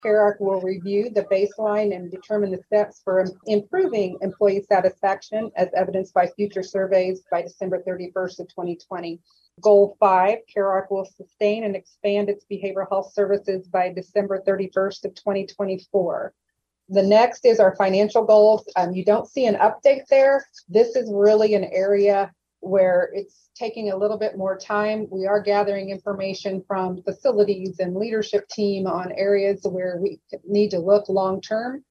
CARARC will review the baseline and determine the steps for improving employee satisfaction as evidenced by future surveys by December 31st of 2020. Goal 5, CARARC will sustain and expand its behavioral health services by December 31st of 2024. The next is our financial goals. You don't see an update there. This is really an area where it's taking a little bit more time. We are gathering information from facilities and leadership team on areas where we need to look long-term.